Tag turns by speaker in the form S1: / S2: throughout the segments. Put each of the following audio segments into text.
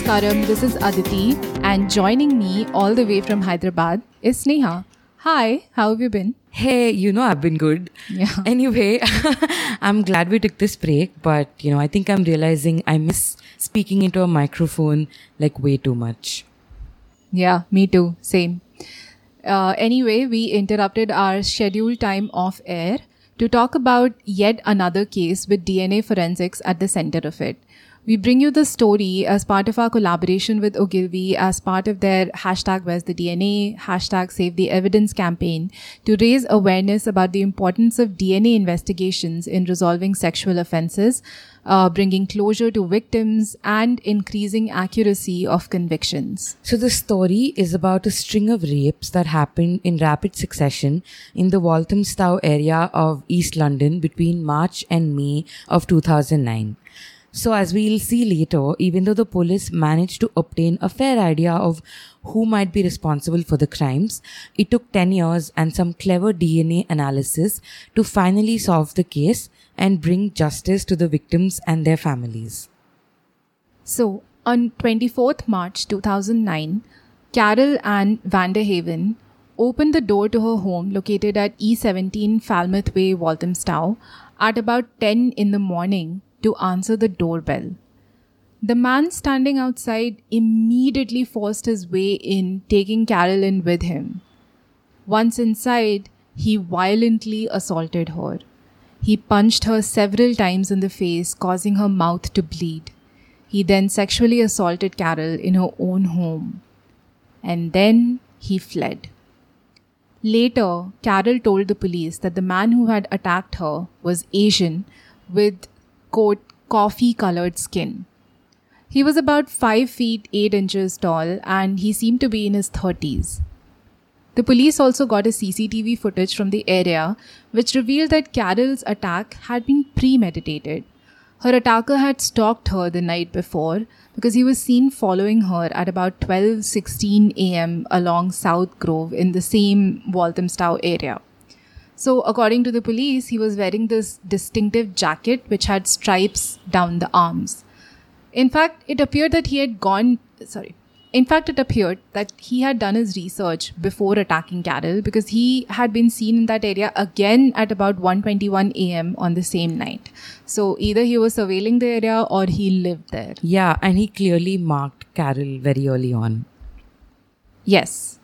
S1: Namaskaram, this is Aditi, and joining me all the way from Hyderabad is Sneha. Hi, how have you been?
S2: Hey, I've been good.
S1: Yeah.
S2: Anyway, I'm glad we took this break, but, I think I'm realizing I miss speaking into a microphone like way too much.
S1: Yeah, me too. Same. Anyway, we interrupted our scheduled time off air to talk about yet another case with DNA forensics at the center of it. We bring you the story as part of our collaboration with Ogilvy as part of their #Where'sTheDNA, #SaveTheEvidence campaign to raise awareness about the importance of DNA investigations in resolving sexual offenses, bringing closure to victims, and increasing accuracy of convictions.
S2: So the story is about a string of rapes that happened in rapid succession in the Walthamstow area of East London between March and May of 2009. So as we'll see later, even though the police managed to obtain a fair idea of who might be responsible for the crimes, it took 10 years and some clever DNA analysis to finally solve the case and bring justice to the victims and their families.
S1: So, on 24th March 2009, Carol Ann Vanderhaven opened the door to her home located at E17 Falmouth Way, Walthamstow, at about 10 in the morning to answer the doorbell. The man standing outside immediately forced his way in, taking Carol in with him. Once inside, he violently assaulted her. He punched her several times in the face, causing her mouth to bleed. He then sexually assaulted Carol in her own home. And then he fled. Later, Carol told the police that the man who had attacked her was Asian with, quote, coffee-colored skin. He was about 5 feet 8 inches tall and he seemed to be in his 30s. The police also got a CCTV footage from the area which revealed that Carol's attack had been premeditated. Her attacker had stalked her the night before because he was seen following her at about 12:16 a.m. along South Grove in the same Walthamstow area. So, according to the police, he was wearing this distinctive jacket which had stripes down the arms. In fact, it appeared that he had done his research before attacking Carol because he had been seen in that area again at about 1:21 a.m. on the same night. So, either he was surveilling the area or he lived there.
S2: Yeah, and he clearly marked Carol very early on.
S1: Yes.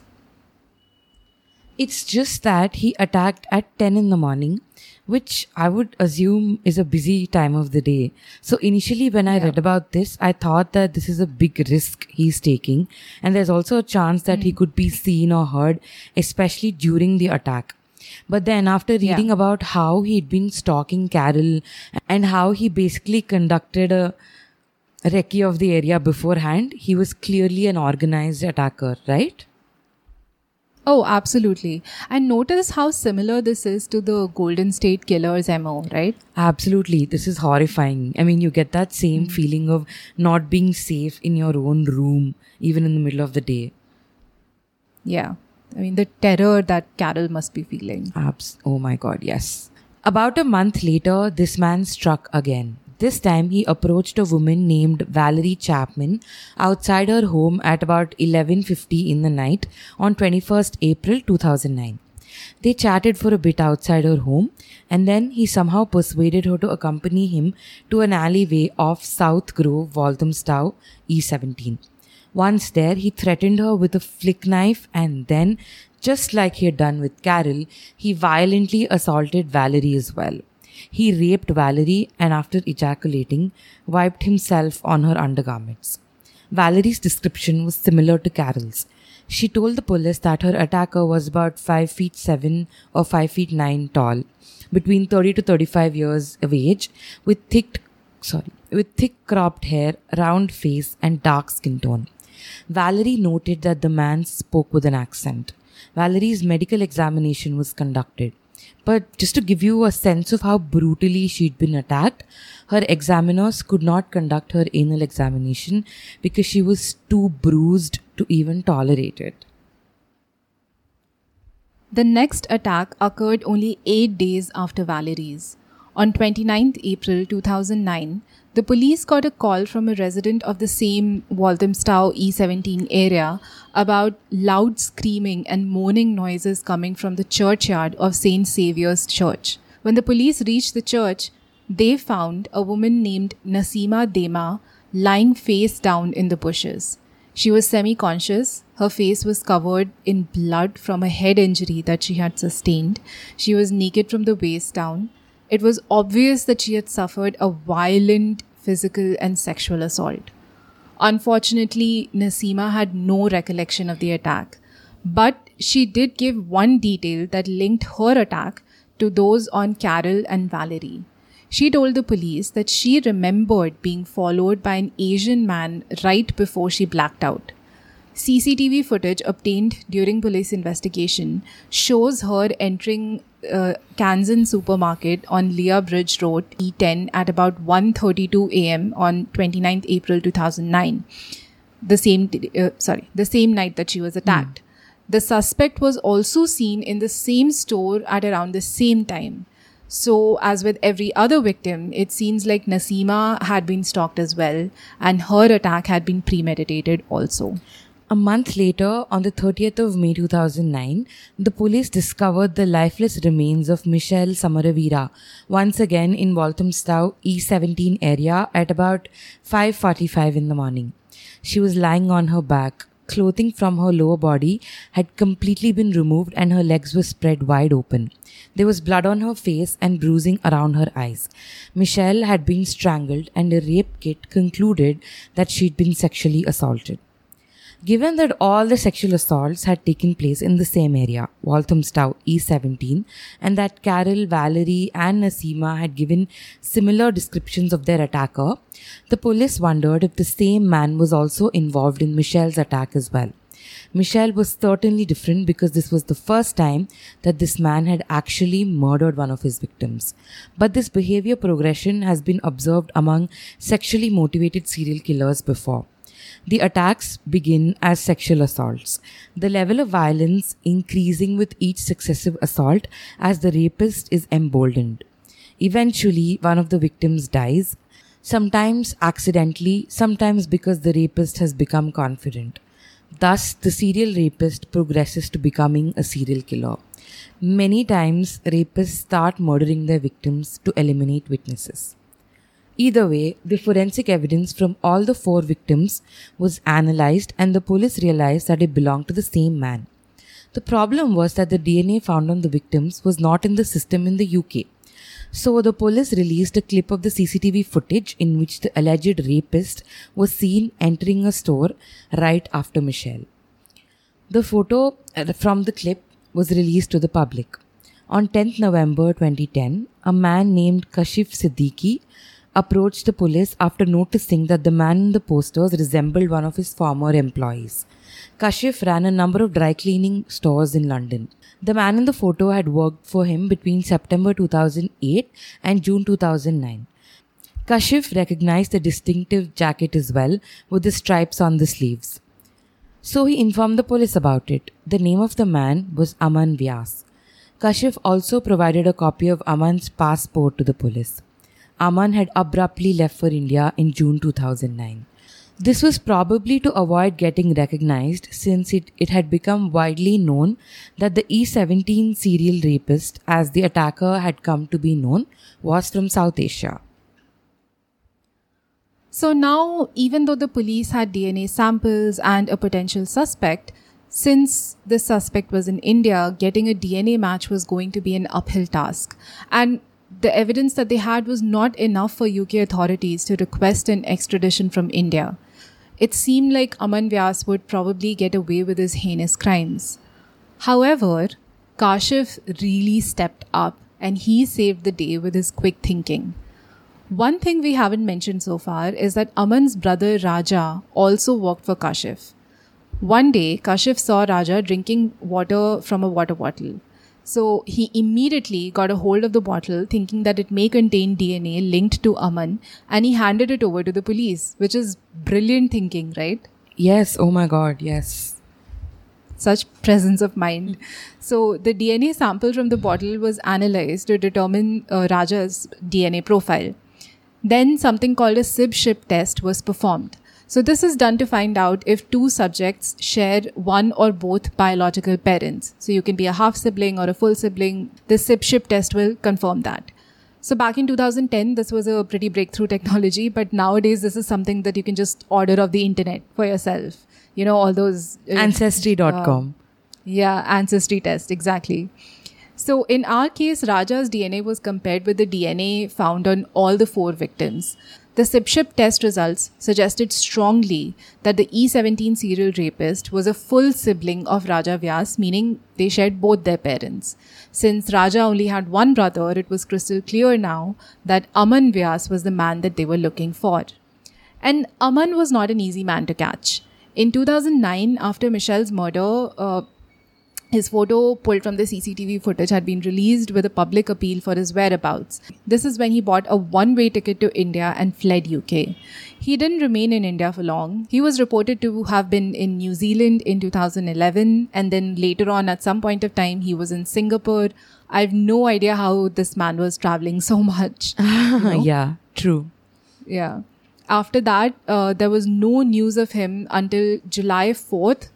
S2: It's just that he attacked at 10 in the morning, which I would assume is a busy time of the day. So initially when I read about this, I thought that this is a big risk he's taking. And there's also a chance that he could be seen or heard, especially during the attack. But then after reading about how he'd been stalking Carol and how he basically conducted a recce of the area beforehand, he was clearly an organized attacker, right?
S1: Oh, absolutely. And notice how similar this is to the Golden State Killer's MO, right?
S2: Absolutely. This is horrifying. I mean, you get that same feeling of not being safe in your own room, even in the middle of the day.
S1: Yeah. I mean, the terror that Carol must be feeling.
S2: Oh my God, yes. About a month later, this man struck again. This time, he approached a woman named Valerie Chapman outside her home at about 11:50 in the night on 21st April 2009. They chatted for a bit outside her home and then he somehow persuaded her to accompany him to an alleyway off South Grove, Walthamstow, E17. Once there, he threatened her with a flick knife and then, just like he had done with Carol, he violently assaulted Valerie as well. He raped Valerie and after ejaculating, wiped himself on her undergarments. Valerie's description was similar to Carol's. She told the police that her attacker was about 5'7" or 5'9" tall, between 30 to 35 years of age, with thick cropped hair, round face and dark skin tone. Valerie noted that the man spoke with an accent. Valerie's medical examination was conducted. But just to give you a sense of how brutally she'd been attacked, her examiners could not conduct her anal examination because she was too bruised to even tolerate it.
S1: The next attack occurred only 8 days after Valerie's. On 29th April 2009, the police got a call from a resident of the same Walthamstow E17 area about loud screaming and moaning noises coming from the churchyard of St. Saviour's Church. When the police reached the church, they found a woman named Nasima Dema lying face down in the bushes. She was semi-conscious. Her face was covered in blood from a head injury that she had sustained. She was naked from the waist down. It was obvious that she had suffered a violent physical and sexual assault. Unfortunately, Nasima had no recollection of the attack, but she did give one detail that linked her attack to those on Carol and Valerie. She told the police that she remembered being followed by an Asian man right before she blacked out. CCTV footage obtained during police investigation shows her entering Kansan supermarket on Leah Bridge Road, E10 at about 1:32 a.m. on 29th April 2009. The same night that she was attacked. The suspect was also seen in the same store at around the same time. So, as with every other victim, it seems like Nasima had been stalked as well, and her attack had been premeditated also.
S2: A month later, on the 30th of May 2009, the police discovered the lifeless remains of Michelle Samaravira, once again in Walthamstow E17 area at about 5:45 in the morning. She was lying on her back. Clothing from her lower body had completely been removed and her legs were spread wide open. There was blood on her face and bruising around her eyes. Michelle had been strangled and a rape kit concluded that she'd been sexually assaulted. Given that all the sexual assaults had taken place in the same area, Walthamstow E17, and that Carol, Valerie and Nasima had given similar descriptions of their attacker, the police wondered if the same man was also involved in Michelle's attack as well. Michelle was certainly different because this was the first time that this man had actually murdered one of his victims. But this behavior progression has been observed among sexually motivated serial killers before. The attacks begin as sexual assaults, the level of violence increasing with each successive assault as the rapist is emboldened. Eventually, one of the victims dies, sometimes accidentally, sometimes because the rapist has become confident. Thus, the serial rapist progresses to becoming a serial killer. Many times, rapists start murdering their victims to eliminate witnesses. Either way, the forensic evidence from all the 4 victims was analyzed and the police realized that it belonged to the same man. The problem was that the DNA found on the victims was not in the system in the UK. So the police released a clip of the CCTV footage in which the alleged rapist was seen entering a store right after Michelle. The photo from the clip was released to the public. On 10th November 2010, a man named Kashif Siddiqui approached the police after noticing that the man in the posters resembled one of his former employees. Kashif ran a number of dry cleaning stores in London. The man in the photo had worked for him between September 2008 and June 2009. Kashif recognized the distinctive jacket as well, with the stripes on the sleeves. So he informed the police about it. The name of the man was Aman Vyas. Kashif also provided a copy of Aman's passport to the police. Aman had abruptly left for India in June 2009. This was probably to avoid getting recognized since it had become widely known that the E17 serial rapist, as the attacker had come to be known, was from South Asia.
S1: So now, even though the police had DNA samples and a potential suspect, since the suspect was in India, getting a DNA match was going to be an uphill task. And the evidence that they had was not enough for UK authorities to request an extradition from India. It seemed like Aman Vyas would probably get away with his heinous crimes. However, Kashif really stepped up and he saved the day with his quick thinking. One thing we haven't mentioned so far is that Aman's brother Raja also worked for Kashif. One day, Kashif saw Raja drinking water from a water bottle. So he immediately got a hold of the bottle thinking that it may contain DNA linked to Aman, and he handed it over to the police, which is brilliant thinking, right?
S2: Yes, oh my god, yes.
S1: such presence of mind. So the DNA sample from the bottle was analyzed to determine Raja's DNA profile. Then something called a SIB-SHIP test was performed. So this is done to find out if two subjects share one or both biological parents. So you can be a half sibling or a full sibling. The SIB-SHIP test will confirm that. So back in 2010, this was a pretty breakthrough technology, but nowadays this is something that you can just order off the internet for yourself. You know, all those...
S2: Ancestry.com.
S1: Ancestry test, exactly. So in our case, Raja's DNA was compared with the DNA found on all the 4 victims. The SIB-SHIP test results suggested strongly that the E17 serial rapist was a full sibling of Raja Vyas, meaning they shared both their parents. Since Raja only had one brother, it was crystal clear now that Aman Vyas was the man that they were looking for. And Aman was not an easy man to catch. In 2009, after Michelle's murder, his photo pulled from the CCTV footage had been released with a public appeal for his whereabouts. This is when he bought a one-way ticket to India and fled UK. He didn't remain in India for long. He was reported to have been in New Zealand in 2011, and then later on at some point of time he was in Singapore. I have no idea how this man was traveling so much.
S2: Yeah, true.
S1: Yeah. After that, there was no news of him until July 4th,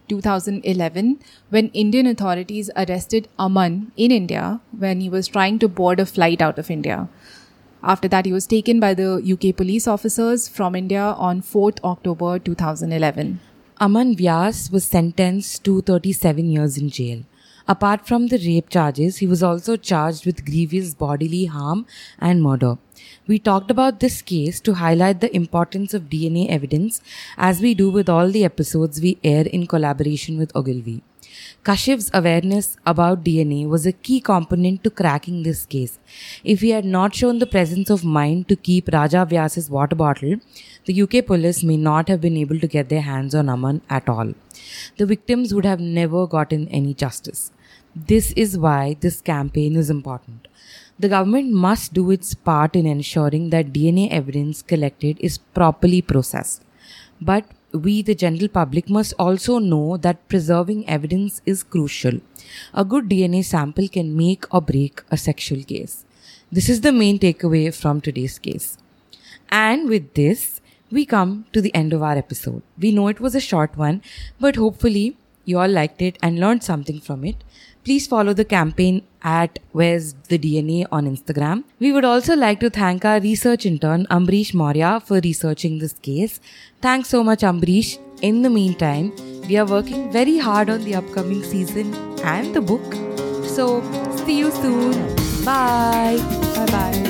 S1: 2011, when Indian authorities arrested Aman in India when he was trying to board a flight out of India. After that, he was taken by the UK police officers from India on 4th October 2011.
S2: Aman Vyas was sentenced to 37 years in jail. Apart from the rape charges, he was also charged with grievous bodily harm and murder. We talked about this case to highlight the importance of DNA evidence, as we do with all the episodes we air in collaboration with Ogilvy. Kashif's awareness about DNA was a key component to cracking this case. If he had not shown the presence of mind to keep Raja Vyas's water bottle, the UK police may not have been able to get their hands on Aman at all. The victims would have never gotten any justice. This is why this campaign is important. The government must do its part in ensuring that DNA evidence collected is properly processed. But we, the general public, must also know that preserving evidence is crucial. A good DNA sample can make or break a sexual case. This is the main takeaway from today's case. And with this, we come to the end of our episode. We know it was a short one, but hopefully you all liked it and learned something from it. Please follow the campaign at Where's the DNA on Instagram. We would also like to thank our research intern Ambrish Maurya for researching this case. Thanks so much, Ambrish. In the meantime, we are working very hard on the upcoming season and the book. So, see you soon. Bye.
S1: Bye-bye.